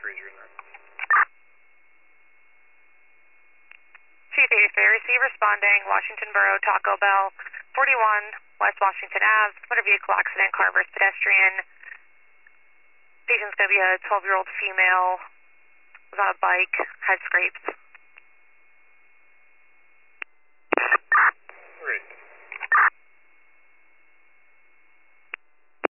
Ranger in there. Chief 83, receive responding, Washington Borough, Taco Bell, 41 West Washington Ave, motor vehicle accident, car versus pedestrian. Patient's going to be a 12-year-old female, was on a bike, head scrapes.